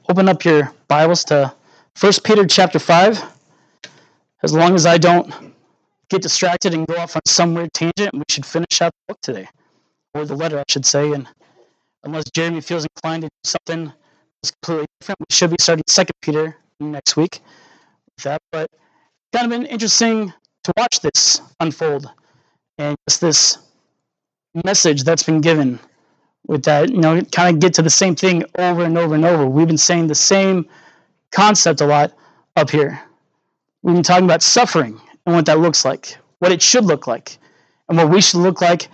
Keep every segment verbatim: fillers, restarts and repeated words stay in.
open up your Bibles to First Peter chapter five. As long as I don't get distracted and go off on some weird tangent, we should finish out the book today. Or the letter, I should say. And unless Jeremy feels inclined to do something that's completely different, we should be starting Second Peter next week with that. But it's kind of been interesting to watch this unfold. And just this message that's been given with that, you know, kind of get to the same thing over and over and over. We've been saying the same concept a lot up here. We've been talking about suffering and what that looks like, what it should look like, and what we should look like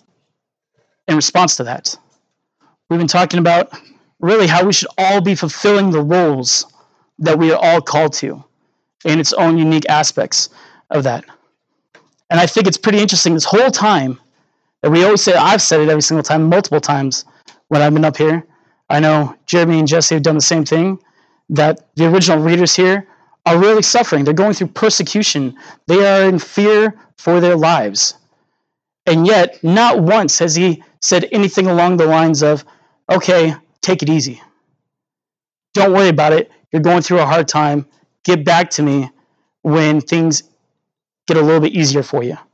in response to that. We've been talking about really how we should all be fulfilling the roles that we are all called to in its own unique aspects of that. And I think it's pretty interesting this whole time that we always say, I've said it every single time, multiple times when I've been up here. I know Jeremy and Jesse have done the same thing, that the original readers here are really suffering. They're going through persecution. They are in fear for their lives. And yet, not once has he said anything along the lines of, okay, take it easy. Don't worry about it. You're going through a hard time. Get back to me when things get a little bit easier for you,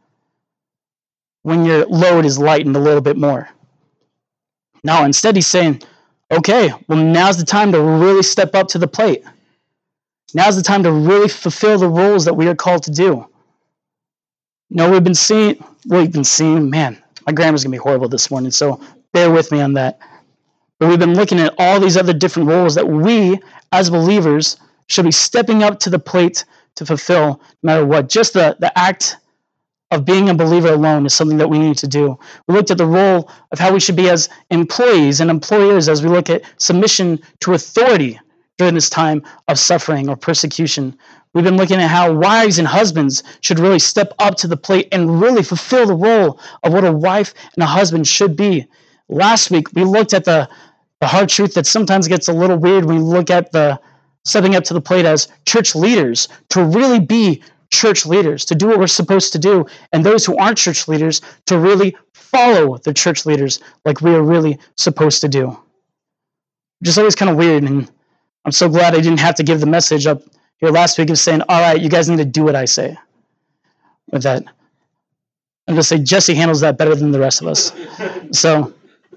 when your load is lightened a little bit more. Now, instead, he's saying, okay, well, now's the time to really step up to the plate. Now's the time to really fulfill the roles that we are called to do. No, we've been seeing, we've been seeing, man, my grammar's going to be horrible this morning, so bear with me on that. But we've been looking at all these other different roles that we, as believers, should be stepping up to the plate to fulfill no matter what. Just the, the act of being a believer alone is something that we need to do. We looked at the role of how we should be as employees and employers as we look at submission to authority during this time of suffering or persecution. We've been looking at how wives and husbands should really step up to the plate and really fulfill the role of what a wife and a husband should be. Last week, we looked at the, the hard truth that sometimes gets a little weird when we look at the stepping up to the plate as church leaders, to really be church leaders, to do what we're supposed to do, and those who aren't church leaders to really follow the church leaders like we are really supposed to do. Just always kind of weird, and I'm so glad I didn't have to give the message up here last week of saying, all right, you guys need to do what I say. With that, I'm going to say Jesse handles that better than the rest of us. So,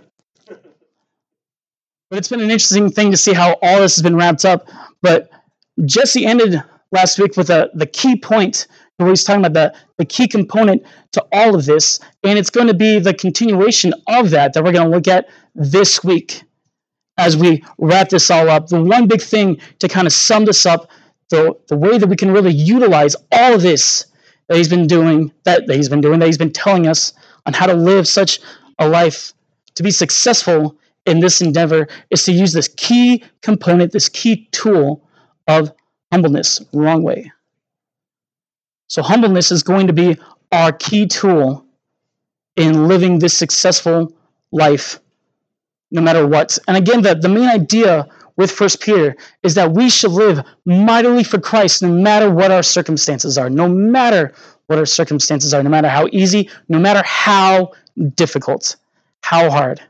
but it's been an interesting thing to see how all this has been wrapped up. But Jesse ended last week with a, the key point where he's talking about the, the key component to all of this, and it's going to be the continuation of that that we're going to look at this week as we wrap this all up. The one big thing to kind of sum this up, the, the way that we can really utilize all of this that he's been doing, that, that he's been doing, that he's been telling us on how to live such a life, to be successful in this endeavor, is to use this key component, this key tool of humbleness, wrong way. So humbleness is going to be our key tool in living this successful life, no matter what. And again, the, the main idea with First Peter is that we should live mightily for Christ no matter what our circumstances are, no matter what our circumstances are, no matter how easy, no matter how difficult, how hard.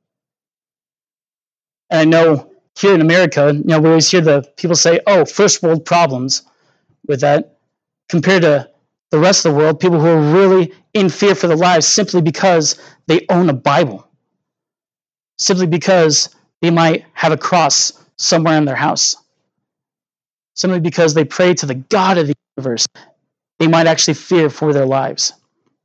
And I know here in America, you know, we always hear the people say, oh, first world problems with that, compared to the rest of the world, people who are really in fear for their lives simply because they own a Bible, simply because they might have a cross somewhere in their house, simply because they pray to the God of the universe, they might actually fear for their lives.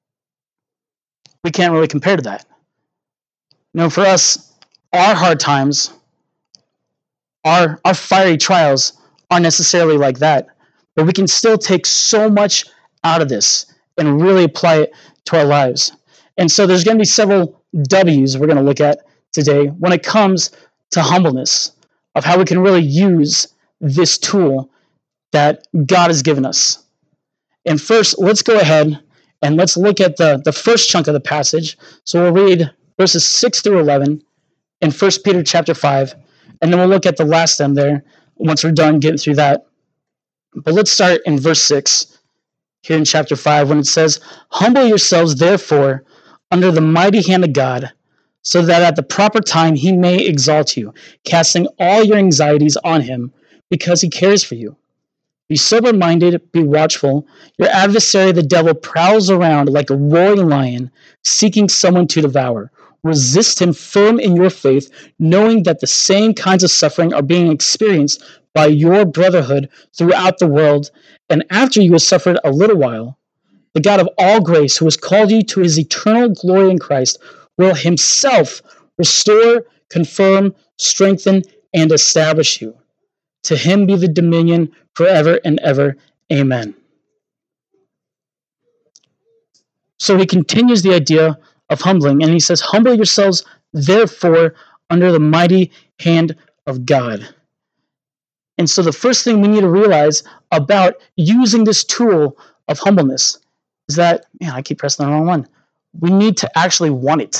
We can't really compare to that. You know, for us, our hard times, Our, our fiery trials aren't necessarily like that, but we can still take so much out of this and really apply it to our lives. And so there's going to be several W's we're going to look at today when it comes to humbleness, of how we can really use this tool that God has given us. And first, let's go ahead and let's look at the, the first chunk of the passage. So we'll read verses six through eleven in First Peter chapter five. And then we'll look at the last end there once we're done getting through that. But let's start in verse six here in chapter five when it says, humble yourselves, therefore, under the mighty hand of God, so that at the proper time he may exalt you, casting all your anxieties on him, because he cares for you. Be sober-minded, be watchful. Your adversary, the devil, prowls around like a roaring lion, seeking someone to devour. Resist him firm in your faith, knowing that the same kinds of suffering are being experienced by your brotherhood throughout the world. And after you have suffered a little while, the God of all grace, who has called you to his eternal glory in Christ, will himself restore, confirm, strengthen, and establish you. To him be the dominion forever and ever. Amen. So he continues the idea of humbling, and he says, humble yourselves, therefore, under the mighty hand of God. And so the first thing we need to realize about using this tool of humbleness is that, man, I keep pressing the wrong one. We need to actually want it.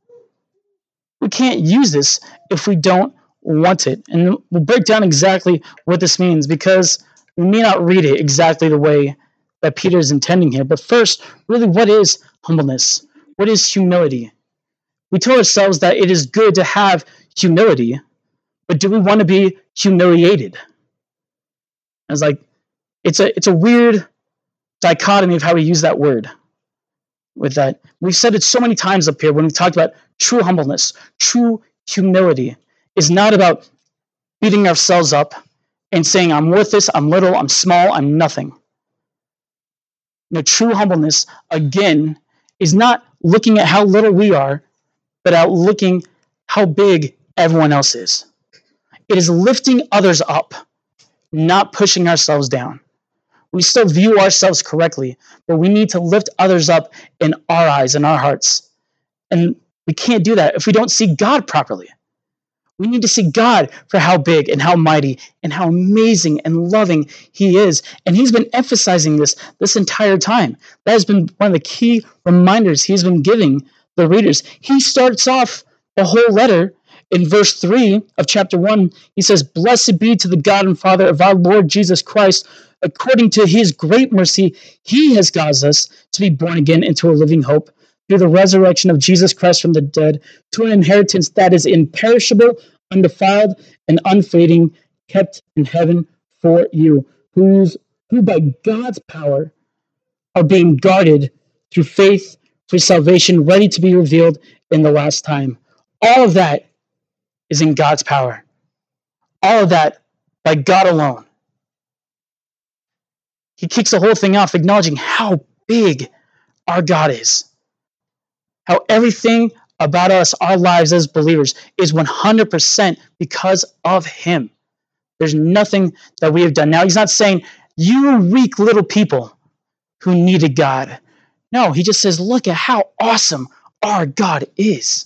We can't use this if we don't want it. And we'll break down exactly what this means, because we may not read it exactly the way that Peter is intending here. But first, really, what is humbleness? What is humility? We tell ourselves that it is good to have humility, but do we want to be humiliated? It's like, it's a, it's a weird dichotomy of how we use that word. With that, we've said it so many times up here when we've talked about true humbleness. True humility is not about beating ourselves up and saying, I'm worthless, I'm little, I'm small, I'm nothing. No, true humbleness, again, is not looking at how little we are, but out looking how big everyone else is. It is lifting others up, not pushing ourselves down. We still view ourselves correctly, but we need to lift others up in our eyes and our hearts. And we can't do that if we don't see God properly. We need to see God for how big and how mighty and how amazing and loving he is. And he's been emphasizing this this entire time. That has been one of the key reminders he's been giving the readers. He starts off the whole letter in verse three of chapter one. He says, "Blessed be to the God and Father of our Lord Jesus Christ. According to his great mercy, he has caused us to be born again into a living hope through the resurrection of Jesus Christ from the dead, to an inheritance that is imperishable, undefiled, and unfading, kept in heaven for you, who's, who by God's power are being guarded through faith for salvation, ready to be revealed in the last time." All of that is in God's power. All of that by God alone. He kicks the whole thing off acknowledging how big our God is. How everything about us, our lives as believers, is one hundred percent because of him. There's nothing that we have done. Now, he's not saying, you weak little people who needed God. No, he just says, look at how awesome our God is.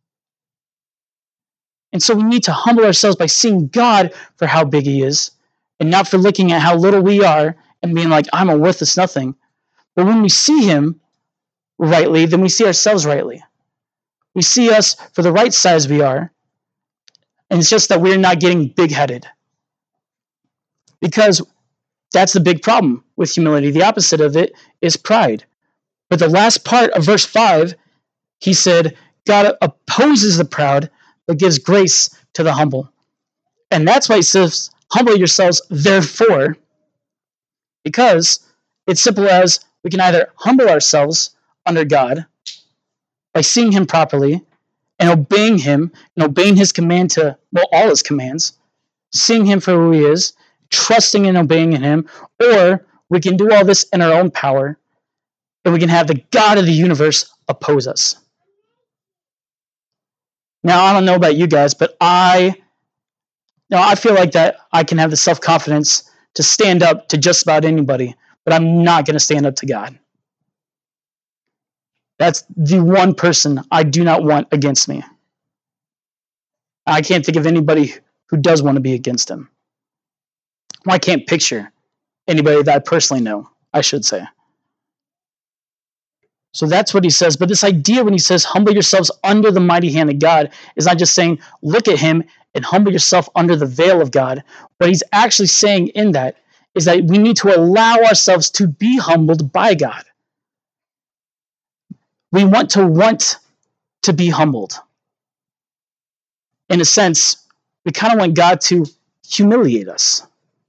And so we need to humble ourselves by seeing God for how big he is, and not for looking at how little we are and being like, I'm a worthless nothing. But when we see him rightly, then we see ourselves rightly. We see us for the right size we are, and it's just that we're not getting big-headed. Because that's the big problem with humility. The opposite of it is pride. But the last part of verse five, he said, God opposes the proud, but gives grace to the humble. And that's why he says, humble yourselves, therefore, because it's simple as we can either humble ourselves under God by seeing him properly and obeying him and obeying his command to, well, all his commands, seeing him for who he is, trusting and obeying in him, or we can do all this in our own power, and we can have the God of the universe oppose us. Now, I don't know about you guys, but I, now I feel like that I can have the self-confidence to stand up to just about anybody, but I'm not going to stand up to God. That's the one person I do not want against me. I can't think of anybody who does want to be against him. Well, I can't picture anybody that I personally know, I should say. So that's what he says. But this idea when he says, humble yourselves under the mighty hand of God, is not just saying, look at him and humble yourself under the veil of God. What he's actually saying in that is that we need to allow ourselves to be humbled by God. We want to want to be humbled. in a sense, we kind of want God to humiliate us.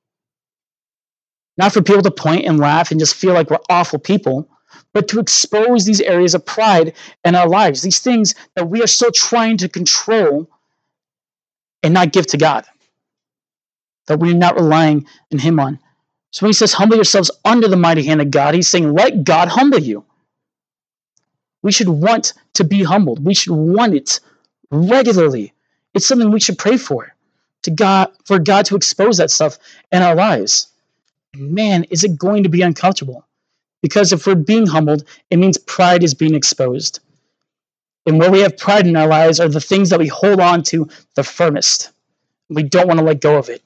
Not for people to point and laugh and just feel like we're awful people, but to expose these areas of pride in our lives, these things that we are still trying to control and not give to God, that we're not relying on Him on. So when He says, humble yourselves under the mighty hand of God, He's saying, let God humble you. We should want to be humbled. We should want it regularly. It's something we should pray for, to God, for God to expose that stuff in our lives. Man, is it going to be uncomfortable? Because if we're being humbled, it means pride is being exposed. And where we have pride in our lives are the things that we hold on to the firmest. We don't want to let go of it.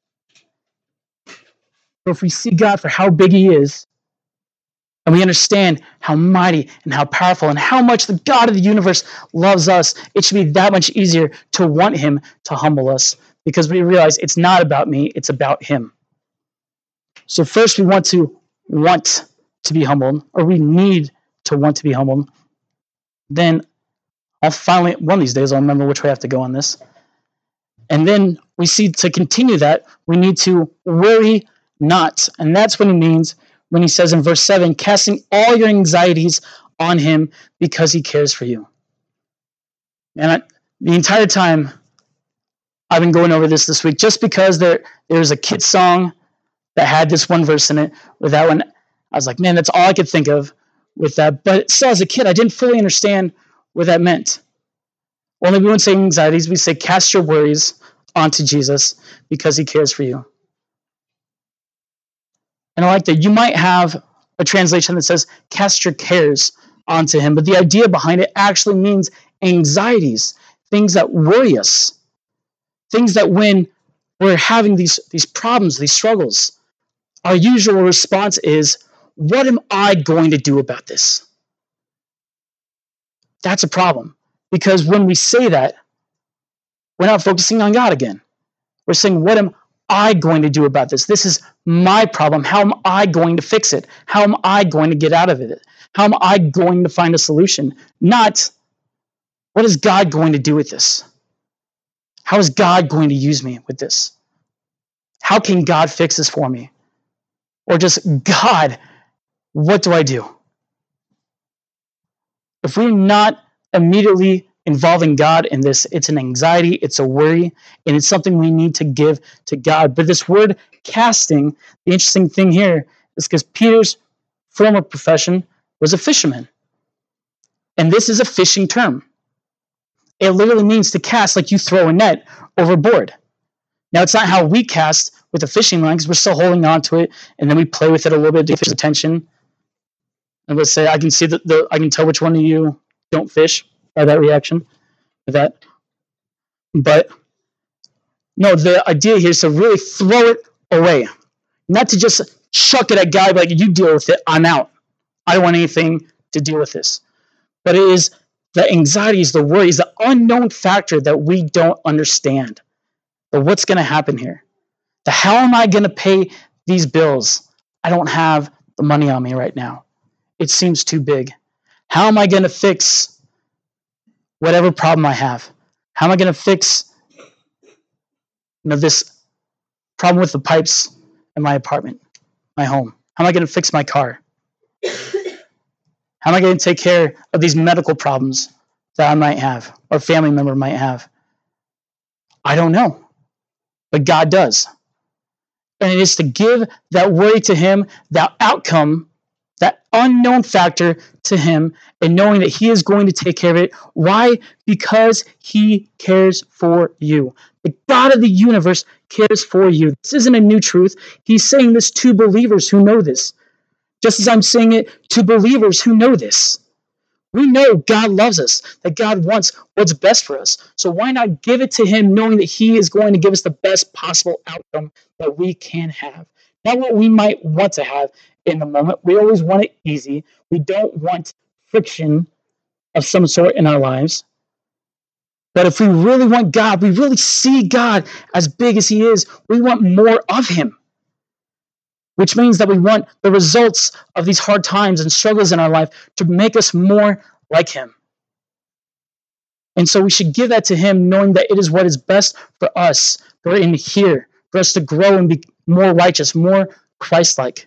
But if we see God for how big He is, and we understand how mighty and how powerful and how much the God of the universe loves us, it should be that much easier to want Him to humble us, because we realize it's not about me, it's about Him. So first we want to want to be humbled, or we need to want to be humbled. Then I'll finally, one of these days, I'll remember which way I have to go on this. And then we see, to continue that, we need to worry not. And that's what He means when He says in verse seven, casting all your anxieties on Him because He cares for you. And I, the entire time I've been going over this this week, just because there there's a kid song that had this one verse in it, with that one, I was like, man, that's all I could think of with that. But still, as a kid, I didn't fully understand what that meant. Only we wouldn't say anxieties, we say cast your worries onto Jesus because He cares for you. And I like that. You might have a translation that says cast your cares onto Him, but the idea behind it actually means anxieties, things that worry us, things that when we're having these, these problems, these struggles, our usual response is, what am I going to do about this? That's a problem. Because when we say that, we're not focusing on God again. We're saying, what am I going to do about this? This is my problem. How am I going to fix it? How am I going to get out of it? How am I going to find a solution? Not, what is God going to do with this? How is God going to use me with this? How can God fix this for me? Or just, God, what do I do? If we're not immediately involving God in this, it's an anxiety, it's a worry, and it's something we need to give to God. But this word casting, the interesting thing here is because Peter's former profession was a fisherman. And this is a fishing term. It literally means to cast like you throw a net overboard. Now, it's not how we cast with a fishing line, because we're still holding on to it, and then we play with it a little bit to fish attention. And let's say I can see that the I can tell which one of you don't fish by that reaction, with that. But no, the idea here is to really throw it away, not to just chuck it at God like, you deal with it, I'm out. I don't want anything to deal with this. But it is the anxieties, the worries, the unknown factor that we don't understand. But what's going to happen here? The how am I going to pay these bills? I don't have the money on me right now. It seems too big. How am I going to fix whatever problem I have? How am I going to fix, you know, this problem with the pipes in my apartment, my home? How am I going to fix my car? How am I going to take care of these medical problems that I might have or family member might have? I don't know, but God does. And it is to give that worry to Him, that outcome, that unknown factor to Him, and knowing that He is going to take care of it. Why? Because He cares for you. The God of the universe cares for you. This isn't a new truth. He's saying this to believers who know this, just as I'm saying it to believers who know this. We know God loves us, that God wants what's best for us. So why not give it to Him, knowing that He is going to give us the best possible outcome that we can have? Not what we might want to have in the moment. We always want it easy. We don't want friction of some sort in our lives. But if we really want God, we really see God as big as He is, we want more of Him. Which means that we want the results of these hard times and struggles in our life to make us more like Him. And so we should give that to him, knowing that it is what is best for us, for in here, for us to grow and be more righteous, more Christ-like.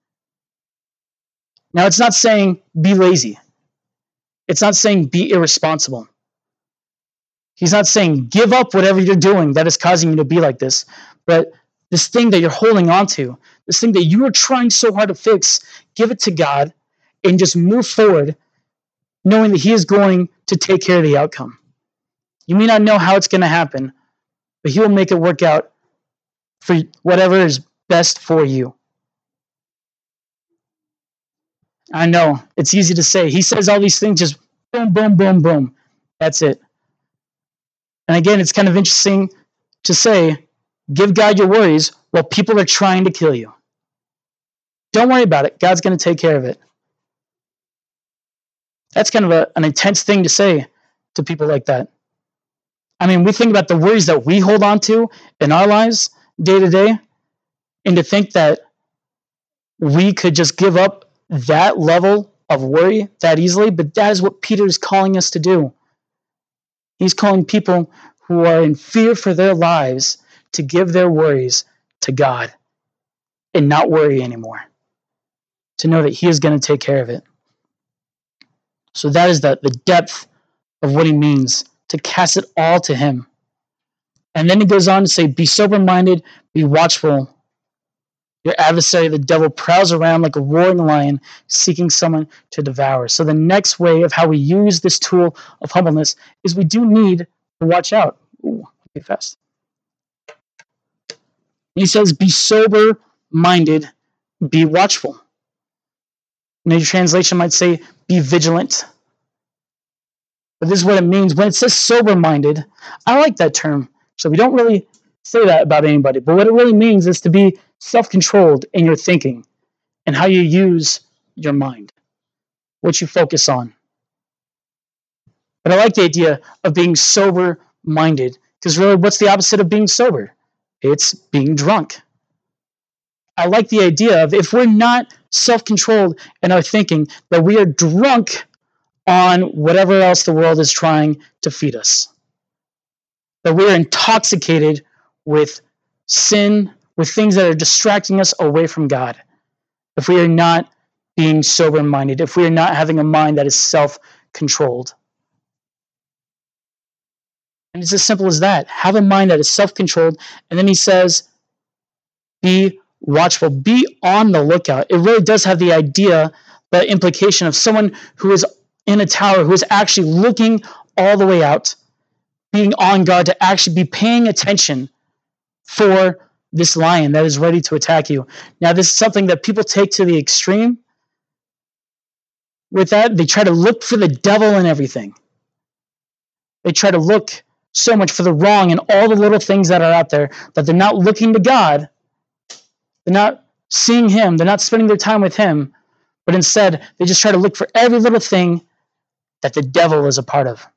Now, it's not saying be lazy. It's not saying be irresponsible. He's not saying give up whatever you're doing that is causing you to be like this. But this thing that you're holding on to, this thing that you are trying so hard to fix, give it to God and just move forward, knowing that he is going to take care of the outcome. You may not know how it's going to happen, but he will make it work out for whatever is best for you. I know, it's easy to say. He says all these things just boom, boom, boom, boom. That's it. And again, it's kind of interesting to say, give God your worries while people are trying to kill you. Don't worry about it. God's going to take care of it. That's kind of a, an intense thing to say to people like that. I mean, we think about the worries that we hold on to in our lives day to day, and to think that we could just give up that level of worry that easily, but that is what Peter is calling us to do. He's calling people who are in fear for their lives to give their worries to God and not worry anymore, to know that he is going to take care of it. So that is the, the depth of what he means, to cast it all to him. And then he goes on to say, be sober-minded, be watchful. Your adversary, the devil, prowls around like a roaring lion, seeking someone to devour. So the next way of how we use this tool of humbleness is we do need to watch out. Ooh, be fast. He says, be sober-minded, be watchful. Now, your translation might say, be vigilant. But this is what it means. When it says sober-minded, I like that term. So we don't really say that about anybody. But what it really means is to be self-controlled in your thinking and how you use your mind, what you focus on. But I like the idea of being sober-minded, because really, what's the opposite of being sober? It's being drunk. I like the idea of, if we're not self-controlled in our thinking, that we are drunk on whatever else the world is trying to feed us. That we are intoxicated with sin, with things that are distracting us away from God. If we are not being sober-minded, if we are not having a mind that is self-controlled. And it's as simple as that. Have a mind that is self-controlled. And then he says, be watchful, be on the lookout. It really does have the idea, the implication of someone who is in a tower, who is actually looking all the way out, being on guard, to actually be paying attention for this lion that is ready to attack you. Now, this is something that people take to the extreme. With that, they try to look for the devil in everything. They try to look so much for the wrong in all the little things that are out there, that they're not looking to God. They're not seeing him. They're not spending their time with him. But instead, they just try to look for every little thing that the devil is a part of.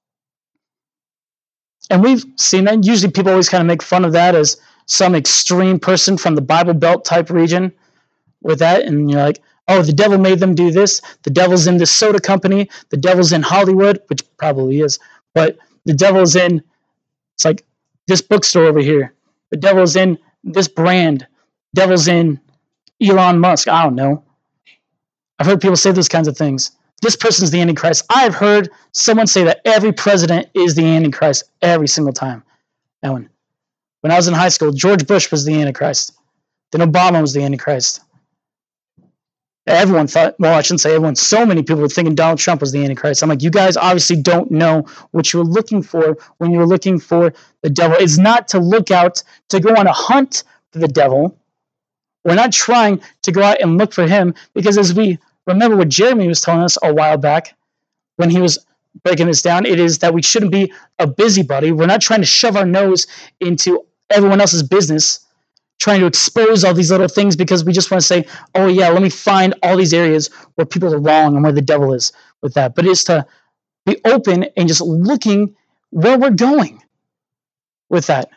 And we've seen that. Usually people always kind of make fun of that as some extreme person from the Bible Belt type region with that. And you're like, oh, the devil made them do this. The devil's in this soda company. The devil's in Hollywood, which probably is. But the devil's in, it's like this bookstore over here. The devil's in this brand. Devil's in Elon Musk. I don't know. I've heard people say those kinds of things. This person's the Antichrist. I've heard someone say that every president is the Antichrist every single time. That one. When I was in high school, George Bush was the Antichrist. Then Obama was the Antichrist. Everyone thought, well, I shouldn't say everyone, so many people were thinking Donald Trump was the Antichrist. I'm like, you guys obviously don't know what you were looking for when you were looking for the devil. It's not to look out, to go on a hunt for the devil. We're not trying to go out and look for him, because as we remember what Jeremy was telling us a while back when he was breaking this down, it is that we shouldn't be a busybody. We're not trying to shove our nose into everyone else's business, trying to expose all these little things because we just want to say, oh yeah, let me find all these areas where people are wrong and where the devil is with that. But it's to be open and just looking where we're going with that.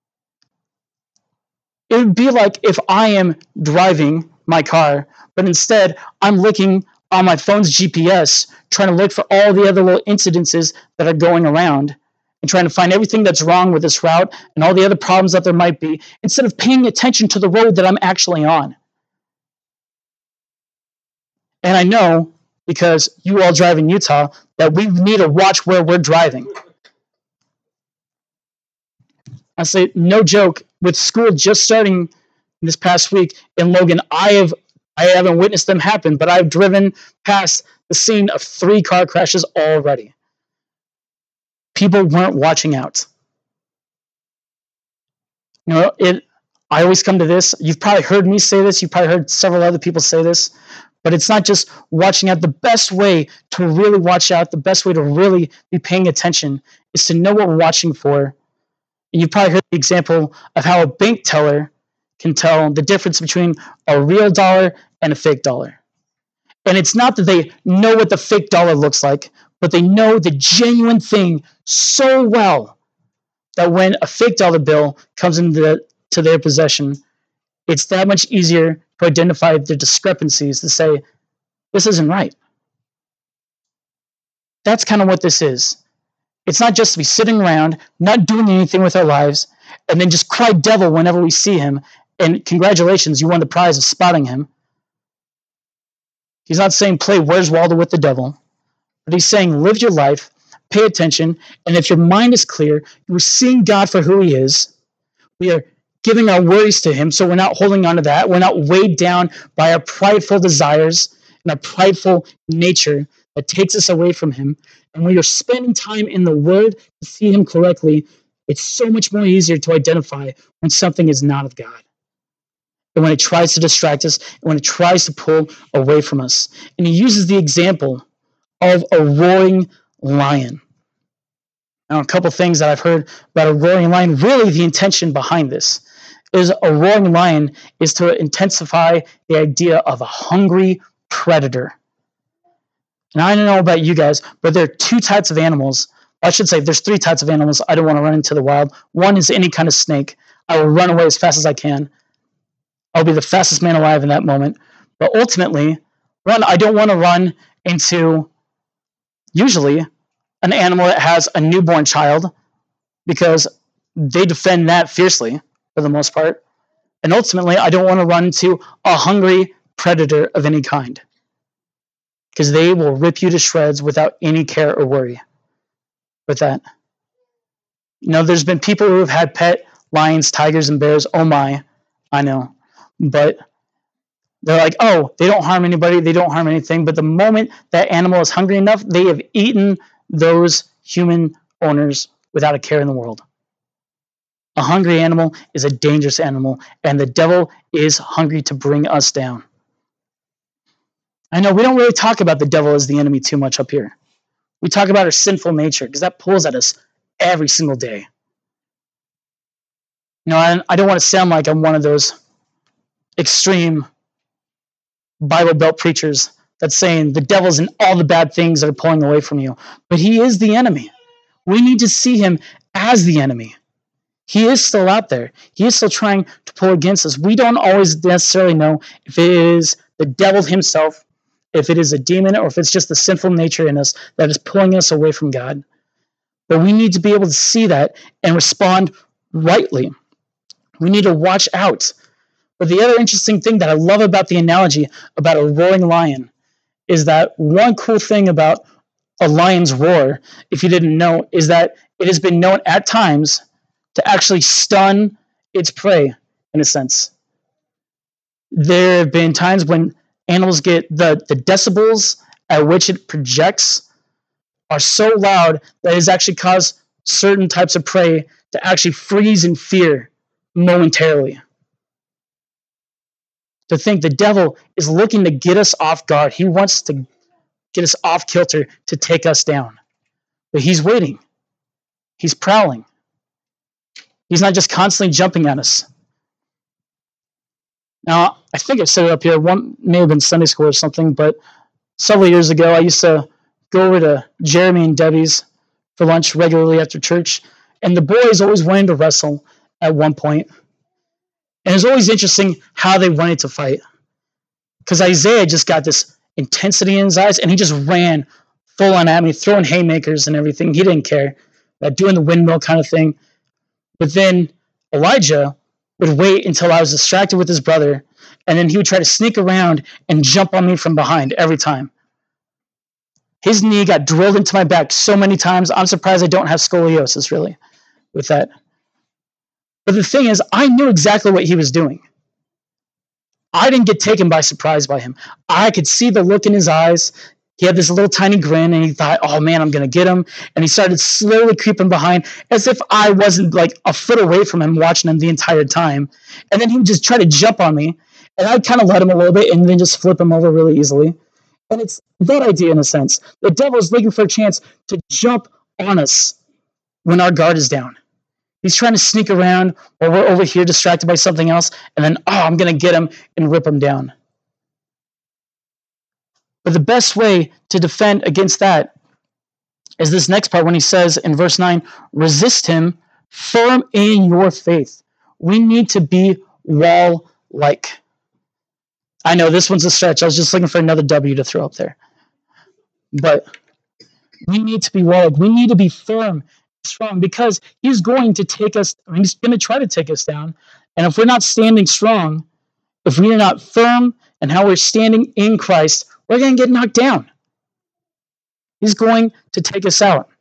It would be like if I am driving my car, but instead I'm looking on my phone's G P S, trying to look for all the other little incidences that are going around and trying to find everything that's wrong with this route and all the other problems that there might be, instead of paying attention to the road that I'm actually on. And I know, because you all drive in Utah, that we need to watch where we're driving. I say, no joke, with school just starting this past week in Logan, I have I haven't witnessed them happen, but I've driven past the scene of three car crashes already. People weren't watching out. You know, it. I always come to this. You've probably heard me say this. You've probably heard several other people say this. But it's not just watching out. The best way to really watch out, the best way to really be paying attention is to know what we're watching for. And you've probably heard the example of how a bank teller can tell the difference between a real dollar and a fake dollar. And it's not that they know what the fake dollar looks like, but they know the genuine thing so well that when a fake dollar bill comes into the, to their possession, it's that much easier to identify the discrepancies, to say, this isn't right. That's kind of what this is. It's not just to be sitting around, not doing anything with our lives, and then just cry devil whenever we see him, and congratulations, you won the prize of spotting him. He's not saying play Where's Waldo with the devil, but he's saying live your life, pay attention, and if your mind is clear, you're seeing God for who he is. We are giving our worries to him, so we're not holding on to that. We're not weighed down by our prideful desires and our prideful nature that takes us away from him. And when you're spending time in the Word to see him correctly, it's so much more easier to identify when something is not of God. And when it tries to distract us, and when it tries to pull away from us. And he uses the example of a roaring lion. Now, a couple things that I've heard about a roaring lion, really the intention behind this is a roaring lion is to intensify the idea of a hungry predator. And I don't know about you guys, but there are two types of animals. I should say there's three types of animals I don't want to run into the wild. One is any kind of snake. I will run away as fast as I can. I'll be the fastest man alive in that moment. But ultimately, one, I don't want to run into, usually, an animal that has a newborn child, because they defend that fiercely for the most part. And ultimately, I don't want to run into a hungry predator of any kind, because they will rip you to shreds without any care or worry with that. You know, there's been people who have had pet lions, tigers, and bears. Oh my, I know. But they're like, oh, they don't harm anybody, they don't harm anything. But the moment that animal is hungry enough, they have eaten those human owners without a care in the world. A hungry animal is a dangerous animal, and the devil is hungry to bring us down. I know we don't really talk about the devil as the enemy too much up here. We talk about our sinful nature, because that pulls at us every single day. You know, I, I don't want to sound like I'm one of those extreme Bible Belt preachers that's saying the devil's in all the bad things that are pulling away from you. But he is the enemy. We need to see him as the enemy. He is still out there. He is still trying to pull against us. We don't always necessarily know if it is the devil himself, if it is a demon, or if it's just the sinful nature in us that is pulling us away from God. But we need to be able to see that and respond rightly. We need to watch out. But the other interesting thing that I love about the analogy about a roaring lion is that one cool thing about a lion's roar, if you didn't know, is that it has been known at times to actually stun its prey, in a sense. There have been times when animals get the, the decibels at which it projects are so loud that it has actually caused certain types of prey to actually freeze in fear momentarily. To think the devil is looking to get us off guard. He wants to get us off kilter to take us down. But he's waiting. He's prowling. He's not just constantly jumping at us. Now, I think I've said it up here. One may have been Sunday school or something, but several years ago, I used to go over to Jeremy and Debbie's for lunch regularly after church, and the boys always wanted to wrestle at one point. And it's always interesting how they wanted to fight. Because Isaiah just got this intensity in his eyes, and he just ran full on at me, throwing haymakers and everything. He didn't care, like doing the windmill kind of thing. But then Elijah would wait until I was distracted with his brother, and then he would try to sneak around and jump on me from behind every time. His knee got drilled into my back so many times. I'm surprised I don't have scoliosis, really, with that. But the thing is, I knew exactly what he was doing. I didn't get taken by surprise by him. I could see the look in his eyes. He had this little tiny grin, and he thought, oh man, I'm going to get him. And he started slowly creeping behind as if I wasn't like a foot away from him, watching him the entire time. And then he would just try to jump on me, and I'd kind of let him a little bit and then just flip him over really easily. And it's that idea in a sense. The devil is looking for a chance to jump on us when our guard is down. He's trying to sneak around while we're over here distracted by something else, and then, oh, I'm going to get him and rip him down. But the best way to defend against that is this next part when he says in verse nine, resist him, firm in your faith. We need to be wall-like. I know this one's a stretch. I was just looking for another W to throw up there. But we need to be wall-like. We need to be firm, strong, because he's going to take us, I mean, he's going to try to take us down. And if we're not standing strong, if we are not firm in how we're standing in Christ, we're going to get knocked down. He's going to take us out.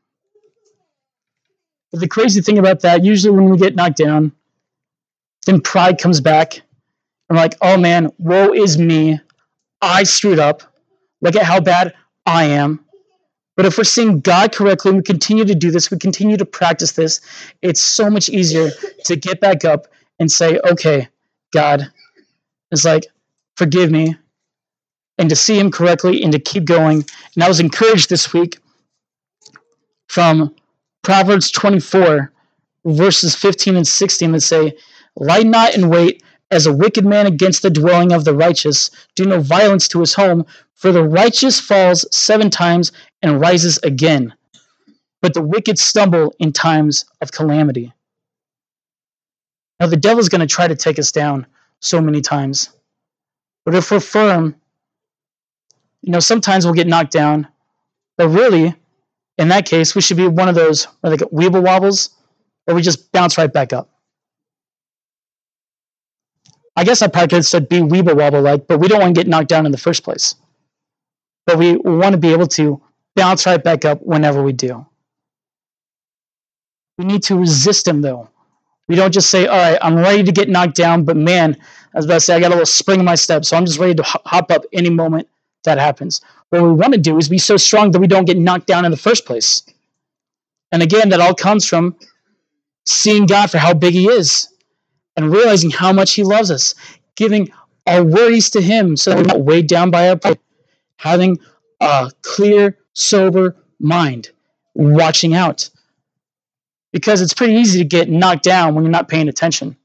But the crazy thing about that, usually when we get knocked down, then pride comes back. I'm like, oh man, woe is me. I screwed up. Look at how bad I am. But if we're seeing God correctly, and we continue to do this, we continue to practice this, it's so much easier to get back up and say, okay, God, it's like, forgive me, and to see him correctly and to keep going. And I was encouraged this week from Proverbs twenty-four, verses fifteen and sixteen that say, lie not in wait as a wicked man against the dwelling of the righteous. Do no violence to his home, for the righteous falls seven times and rises again. But the wicked stumble in times of calamity. Now the devil's going to try to take us down so many times. But if we're firm, you know, sometimes we'll get knocked down. But really, in that case, we should be one of those like weeble wobbles, or we just bounce right back up. I guess I probably could have said be weeble wobble like, but we don't want to get knocked down in the first place. But we want to be able to bounce right back up whenever we do. We need to resist him, though. We don't just say, all right, I'm ready to get knocked down, but man, I was about to say, I got a little spring in my step, so I'm just ready to hop up any moment that happens. What we want to do is be so strong that we don't get knocked down in the first place. And again, that all comes from seeing God for how big he is and realizing how much he loves us, giving our worries to him so that we're not weighed down by our pride, having a clear, sober mind, watching out. Because it's pretty easy to get knocked down when you're not paying attention.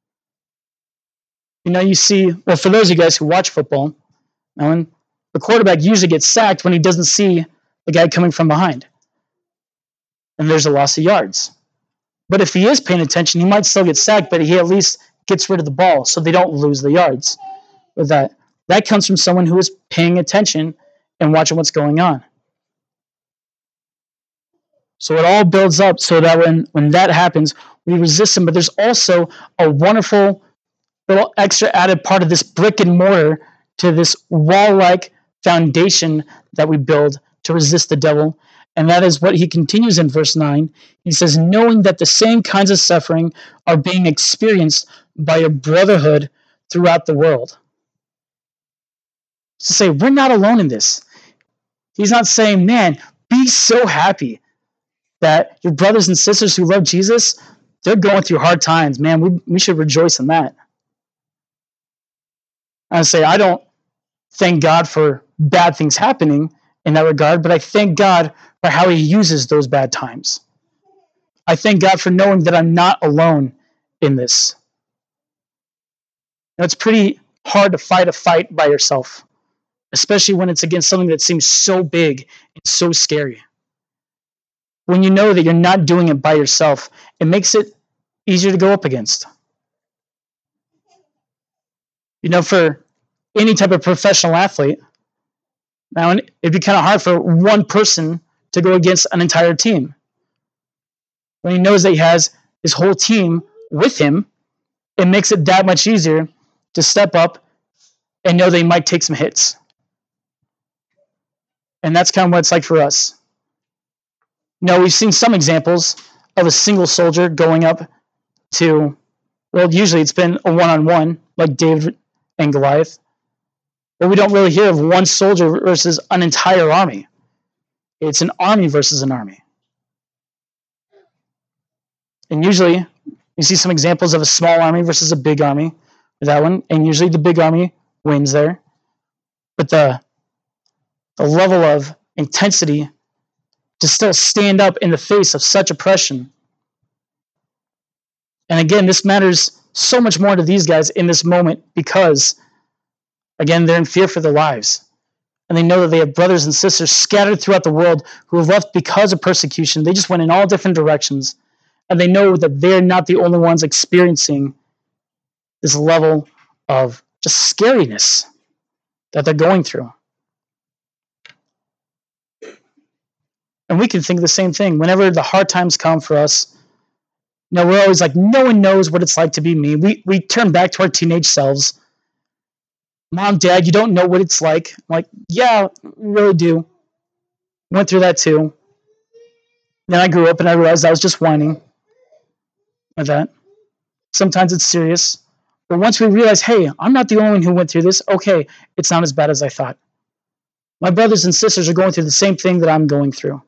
You know, you see, well, for those of you guys who watch football, when the quarterback usually gets sacked when he doesn't see the guy coming from behind. And there's a loss of yards. But if he is paying attention, he might still get sacked, but he at least gets rid of the ball so they don't lose the yards. With that, that comes from someone who is paying attention and watching what's going on. So it all builds up so that when, when that happens, we resist him. But there's also a wonderful little extra added part of this brick and mortar to this wall-like foundation that we build to resist the devil. And that is what he continues in verse nine. He says, knowing that the same kinds of suffering are being experienced by a brotherhood throughout the world. To say, we're not alone in this. He's not saying, man, be so happy that your brothers and sisters who love Jesus, they're going through hard times. Man, we, we should rejoice in that. I say, I don't thank God for bad things happening in that regard, but I thank God for how he uses those bad times. I thank God for knowing that I'm not alone in this. Now, it's pretty hard to fight a fight by yourself, especially when it's against something that seems so big and so scary. When you know that you're not doing it by yourself, it makes it easier to go up against. You know, for any type of professional athlete, Now, it'd be kind of hard for one person to go against an entire team. When he knows that he has his whole team with him, it makes it that much easier to step up and know they might take some hits. And that's kind of what it's like for us. Now, we've seen some examples of a single soldier going up to, well, usually it's been a one-on-one, like David and Goliath. But we don't really hear of one soldier versus an entire army. It's an army versus an army. And usually, you see some examples of a small army versus a big army with that one, and usually the big army wins there. But the, the level of intensity to still stand up in the face of such oppression. And again, this matters so much more to these guys in this moment because, again, they're in fear for their lives. And they know that they have brothers and sisters scattered throughout the world who have left because of persecution. They just went in all different directions. And they know that they're not the only ones experiencing this level of just scariness that they're going through. And we can think the same thing. Whenever the hard times come for us, you know, we're always like, no one knows what it's like to be me. We we turn back to our teenage selves. Mom, Dad, you don't know what it's like. I'm like, yeah, we really do. Went through that too. Then I grew up and I realized I was just whining with that. Sometimes it's serious. But once we realize, hey, I'm not the only one who went through this, okay, it's not as bad as I thought. My brothers and sisters are going through the same thing that I'm going through.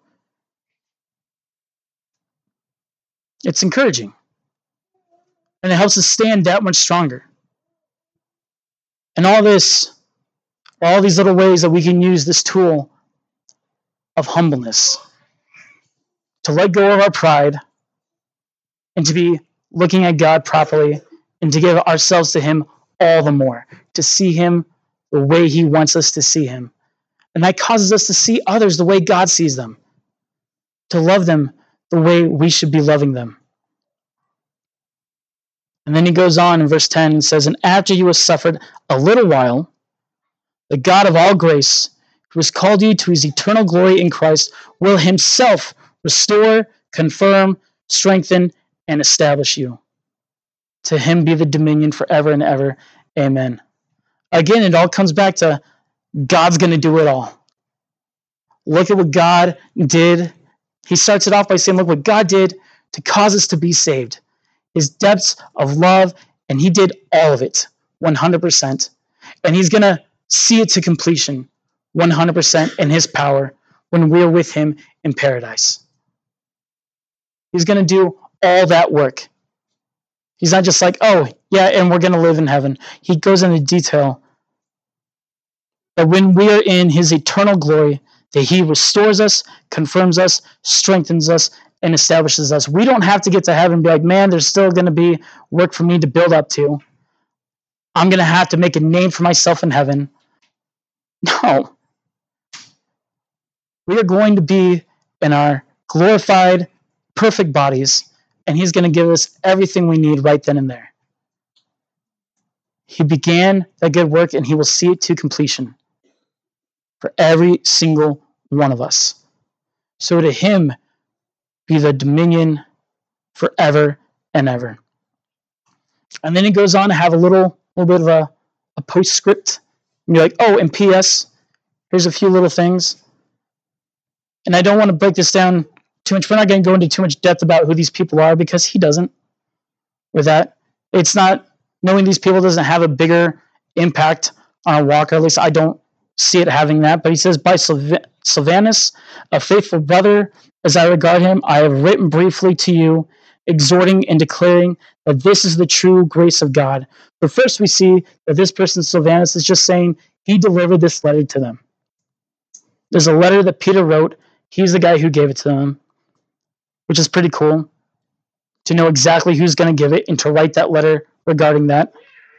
It's encouraging. And it helps us stand that much stronger. And all this, all these little ways that we can use this tool of humbleness to let go of our pride and to be looking at God properly and to give ourselves to Him all the more, to see Him the way He wants us to see Him. And that causes us to see others the way God sees them, to love them the way we should be loving them. And then he goes on in verse ten and says, and after you have suffered a little while, the God of all grace, who has called you to His eternal glory in Christ, will Himself restore, confirm, strengthen, and establish you. To Him be the dominion forever and ever. Amen. Again, it all comes back to God's going to do it all. Look at what God did. He starts it off by saying, look what God did to cause us to be saved. His depths of love, and He did all of it, one hundred percent. And He's going to see it to completion, one hundred percent in His power when we're with Him in paradise. He's going to do all that work. He's not just like, oh, yeah, and we're going to live in heaven. He goes into detail. But when we are in His eternal glory, that He restores us, confirms us, strengthens us, and establishes us. We don't have to get to heaven and be like, man, there's still going to be work for me to build up to. I'm going to have to make a name for myself in heaven. No. We are going to be in our glorified, perfect bodies, and He's going to give us everything we need right then and there. He began that good work, and He will see it to completion for every single one of us. So to Him be the dominion forever and ever. And then he goes on to have a little, little bit of a, a postscript. And you're like, oh, and P S, here's a few little things. And I don't want to break this down too much. We're not going to go into too much depth about who these people are because he doesn't. With that, it's not, knowing these people doesn't have a bigger impact on our walk, or at least I don't see it having that. But he says, by Sylv- Silvanus, a faithful brother, as I regard him, I have written briefly to you, exhorting and declaring that this is the true grace of God. But first we see that this person, Silvanus, is just saying he delivered this letter to them. There's a letter that Peter wrote. He's the guy who gave it to them, which is pretty cool to know exactly who's going to give it and to write that letter regarding that.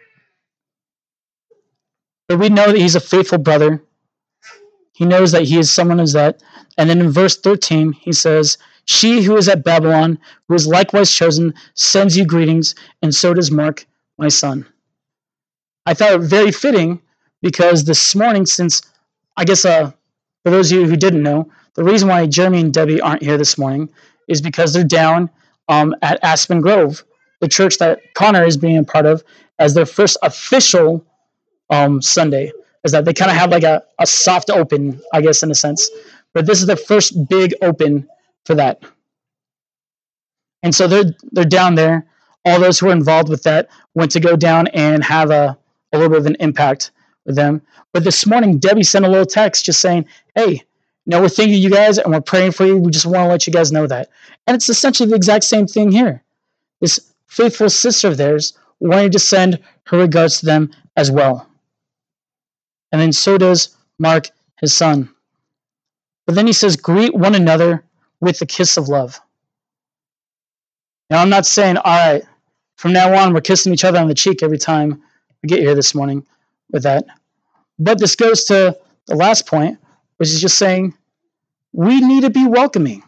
But we know that he's a faithful brother. He knows that he is someone who's that. And then in verse thirteen, he says, she who is at Babylon, who is likewise chosen, sends you greetings, and so does Mark, my son. I thought it very fitting because this morning, since I guess a, For those of you who didn't know, the reason why Jeremy and Debbie aren't here this morning is because they're down um, at Aspen Grove, the church that Connor is being a part of, as their first official um, Sunday. Is that they kind of have like a, a soft open, I guess, in a sense. But this is their first big open for that. And so they're they're down there. All those who were involved with that went to go down and have a, a little bit of an impact with them. But this morning, Debbie sent a little text just saying, hey, you know, we're thinking of you guys and we're praying for you. We just want to let you guys know that. And it's essentially the exact same thing here. This faithful sister of theirs wanted to send her regards to them as well. And then so does Mark, his son. But then he says, greet one another with the kiss of love. Now, I'm not saying, all right, from now on, we're kissing each other on the cheek every time we get here this morning with that. But this goes to the last point, which is just saying we need to be welcoming.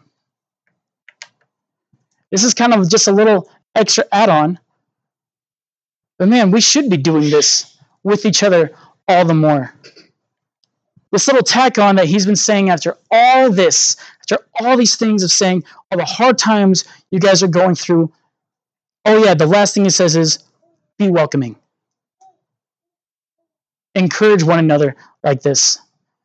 This is kind of just a little extra add-on. But man, we should be doing this with each other all the more. This little tack on that he's been saying after all this, after all these things of saying all the hard times you guys are going through. Oh yeah, the last thing he says is be welcoming. Encourage one another like this.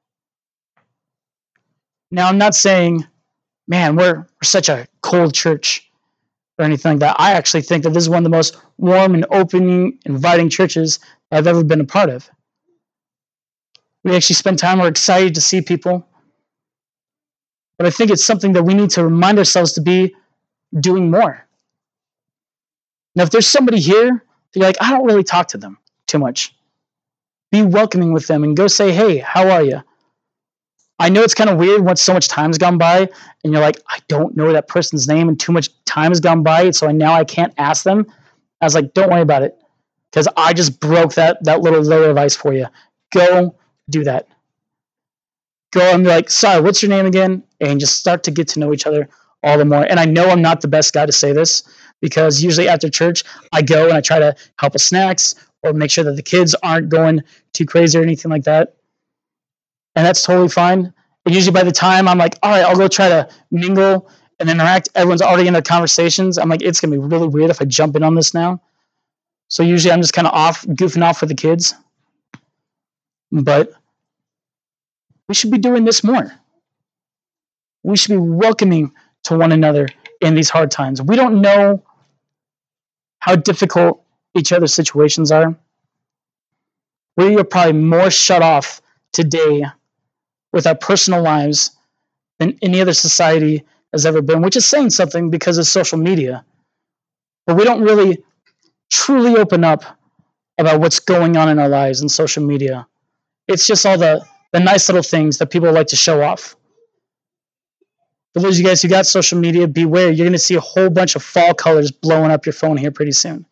Now, I'm not saying, man, we're, we're such a cold church or anything like that. I actually think that this is one of the most warm and opening, inviting churches I've ever been a part of. We actually spend time, we're excited to see people. But I think it's something that we need to remind ourselves to be doing more. Now, if there's somebody here, you're like, I don't really talk to them too much. Be welcoming with them and go say, hey, how are you? I know it's kind of weird once so much time has gone by and you're like, I don't know that person's name and too much time has gone by, so now I can't ask them. I was like, don't worry about it because I just broke that, that little layer of ice for you. Go do that. Go and be like, sorry, what's your name again? And just start to get to know each other all the more. And I know I'm not the best guy to say this because usually after church, I go and I try to help with snacks or make sure that the kids aren't going too crazy or anything like that. And that's totally fine. And usually by the time I'm like, all right, I'll go try to mingle and interact, everyone's already in their conversations. I'm like, it's going to be really weird if I jump in on this now. So usually I'm just kind of off, goofing off with the kids. But we should be doing this more. We should be welcoming to one another in these hard times. We don't know how difficult each other's situations are. We are probably more shut off today with our personal lives than any other society has ever been, which is saying something because of social media. But we don't really truly open up about what's going on in our lives in social media. It's just all the, the nice little things that people like to show off. For those of you guys who got social media, beware. You're going to see a whole bunch of fall colors blowing up your phone here pretty soon.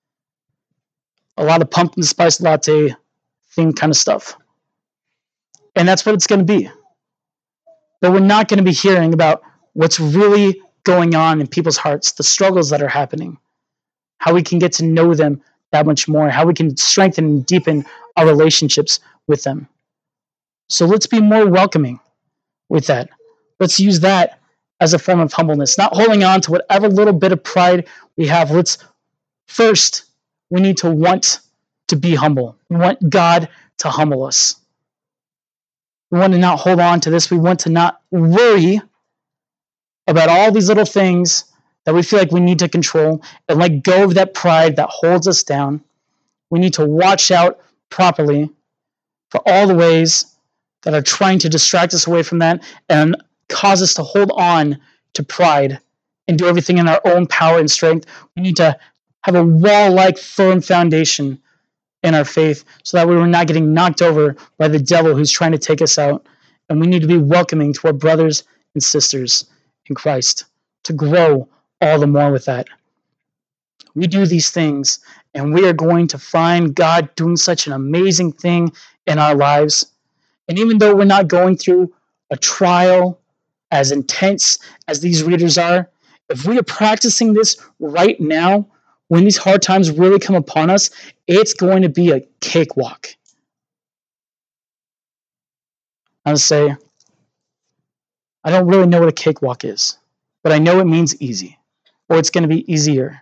A lot of pumpkin spice latte themed kind of stuff. And that's what it's going to be. But we're not going to be hearing about what's really going on in people's hearts, the struggles that are happening, how we can get to know them that much more, how we can strengthen and deepen our relationships with them. So let's be more welcoming with that. Let's use that as a form of humbleness, not holding on to whatever little bit of pride we have. Let's first, we need to want to be humble. We want God to humble us. We want to not hold on to this. We want to not worry about all these little things that we feel like we need to control and let go of that pride that holds us down. We need to watch out properly for all the ways that are trying to distract us away from that and cause us to hold on to pride and do everything in our own power and strength. We need to have a wall-like firm foundation in our faith so that we were not getting knocked over by the devil who's trying to take us out. And we need to be welcoming to our brothers and sisters in Christ to grow all the more with that. We do these things and we are going to find God doing such an amazing thing in our lives. And even though we're not going through a trial as intense as these readers are, if we are practicing this right now, when these hard times really come upon us, it's going to be a cakewalk. I would say, I don't really know what a cakewalk is, but I know it means easy, or it's going to be easier.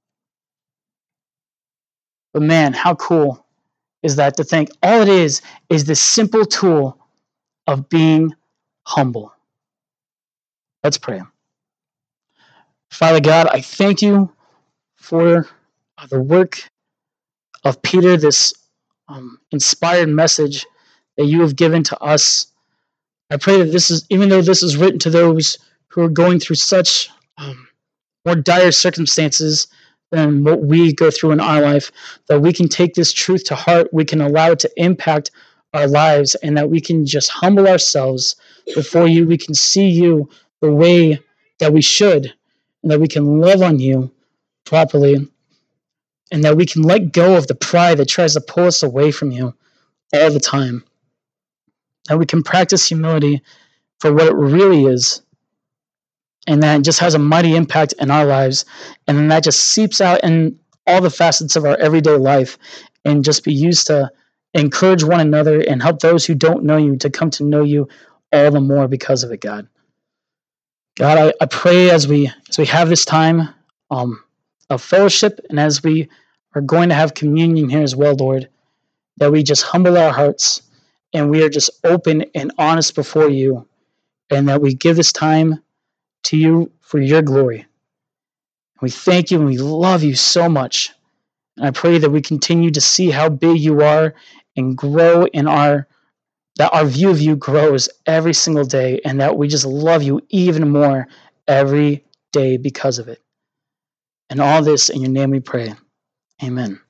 But man, how cool is that to think all it is is this simple tool of being humble. Let's pray. Father God, I thank you for the work of Peter, this um, inspired message that you have given to us. I pray that this is, even though this is written to those who are going through such um, more dire circumstances than what we go through in our life, that we can take this truth to heart, we can allow it to impact our lives, and that we can just humble ourselves before you. We can see you the way that we should, and that we can love on you properly, and that we can let go of the pride that tries to pull us away from you all the time. That we can practice humility for what it really is, and that just has a mighty impact in our lives, and then that just seeps out in all the facets of our everyday life, and just be used to encourage one another and help those who don't know you to come to know you all the more because of it, God. God, I, I pray as we as we have this time um, of fellowship, and as we are going to have communion here as well, Lord, that we just humble our hearts and we are just open and honest before you, and that we give this time to you for your glory. We thank you and we love you so much. And I pray that we continue to see how big you are and grow in our, that our view of you grows every single day, and that we just love you even more every day because of it. And all this in your name we pray. Amen.